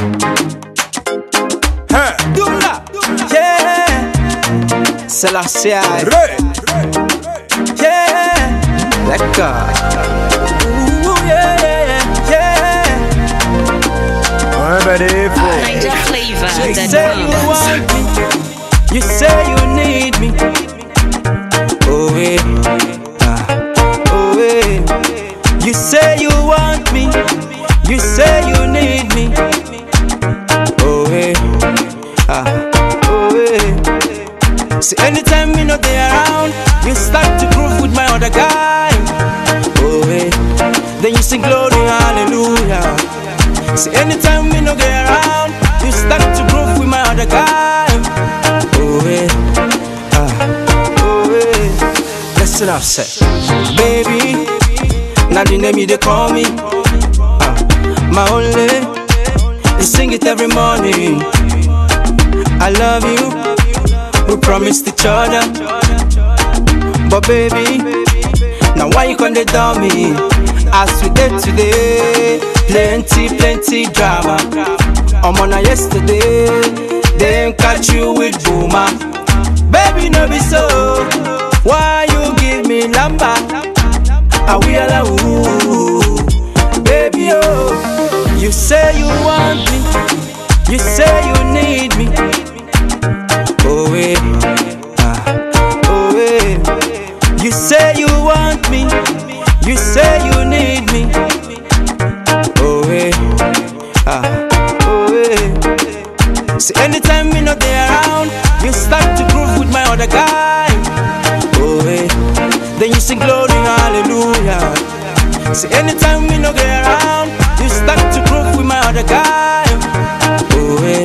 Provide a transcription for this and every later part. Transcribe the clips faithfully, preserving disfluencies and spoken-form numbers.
Hey, Dula, yeah. Selassie, Ray, yeah. Lekka, ooh yeah, yeah. I'm ready for Niger flavor. You say you want me, you say you need me. Oh yeah, ah, oh yeah. You say you want me, you say you need me. Oh yeah, ah, oh yeah. See anytime me not there around, you start to groove with my other guy. Oh yeah, then you sing glory hallelujah. See anytime me no get around, you start to groove with my other guy. Oh yeah, ah, oh yeah. Listen up, say, baby. Now the name you they call me, ah, my only. You sing it every morning. I love you. We promised each other, but baby, now why you gonna down me? As we did today, plenty, plenty drama. I'm on a yesterday, then catch you with boomer. Baby, no be so. Why you give me lamba? I will allow. Baby, oh, you say you want me, you say you need me. Oh yeah, ah, oh yeah. You say you want me, you say you need me. Oh yeah, ah, oh yeah. See anytime me not there around, you start to groove with my other guy. Oh yeah, then you sing glory hallelujah. See anytime me not there around, you start to groove with my other guy. Oh yeah,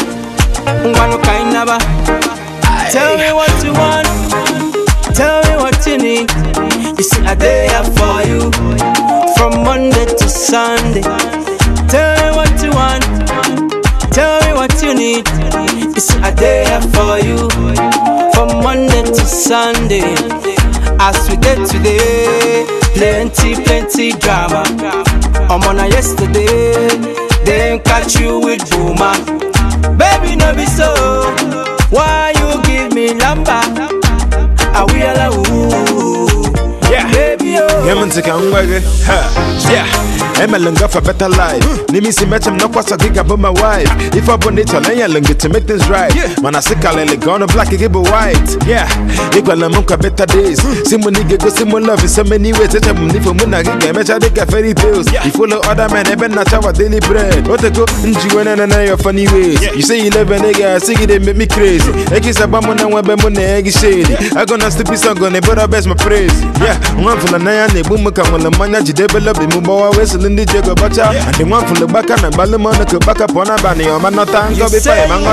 one kind of. Tell me what you want, tell me what you need. You see a day up for you, from Monday to Sunday. Tell me what you want, tell me what you need. You see a day up for you, from Monday to Sunday. As we did today, plenty, plenty drama. I'm on a yesterday, then catch you with boomer. Baby, no be so. Why you give me lamba? I will allow. Yeah, baby, oh. yeah, man, take a waggy. Yeah, I'm a longer for better life. Nimi si match, I'm not quite a gig about my wife. If I want it, I'll lay a longer to make things right. Man, I say, I'll let go black, give a white. Yeah, equal a monk better days. Simon nigga go Simon love in so many ways. That I'm living when I get a make a fairy tales. You follow other men, even not our daily bread. What to go, and you went on your funny ways. You say you love a nigga, I say they make me crazy. I kiss a bum and one bum egg shady. I gonna stupid song on it, but I best my praise. Yeah, one from the nine, they boom come on the man, you develop the mumbo, whistling the jigger butter. And the one from the back and Balamona could back up on a banny or man, not time to be fair, man.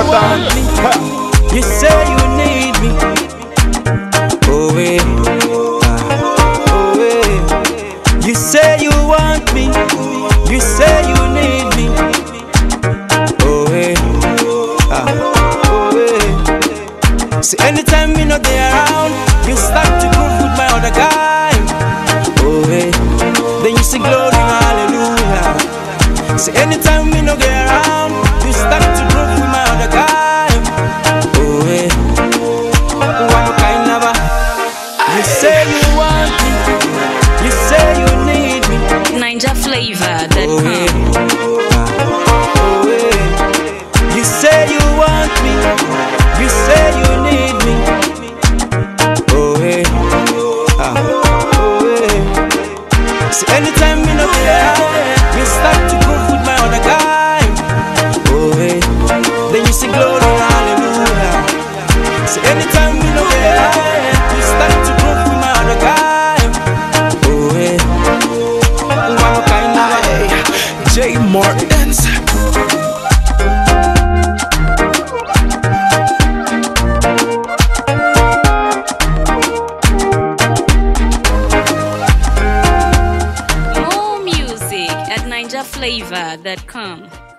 You say you need me. Oh, yeah. Ah, oh, yeah. You say you want me, you say you need me. Oh, yeah. Ah, oh, yeah. See, anytime me not there around, you start to groove with my other guy. Oh, yeah. Then you sing glory hallelujah. See, anytime me not there around, you start to groove with my other guy. Oh, yeah. One kind of a. You say you want me, you say you need me. Niger flavor that Oh, come. yeah. Ah, oh, yeah. You say you want me, you say you need me. Oh, yeah. Ah, oh, yeah. See, anytime me not there, you start to groove with my other guy. Oh, yeah. Then you sing glory hallelujah. See, anytime me not there, you start to groove with my other guy. Oh, yeah. One kind of J Martins. More music at niger flavor dot com.